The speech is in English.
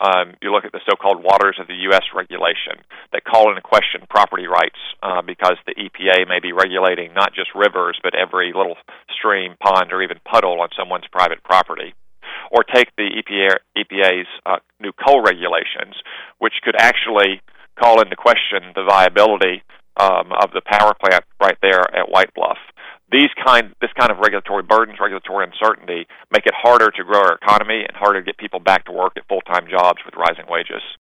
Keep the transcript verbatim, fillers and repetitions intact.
Um, you look at the so-called Waters of the U S regulation that call into question property rights uh, because the E P A may be regulating not just rivers, but every little stream, pond, or even puddle on someone's private property. Or take the E P A, E P A's uh, new coal regulations, which could actually call into question the viability um, of the power plant right there at White Bluff. These kind, this kind of regulatory burdens, regulatory uncertainty, make it harder to grow our economy and harder to get people back to work at full-time jobs with rising wages.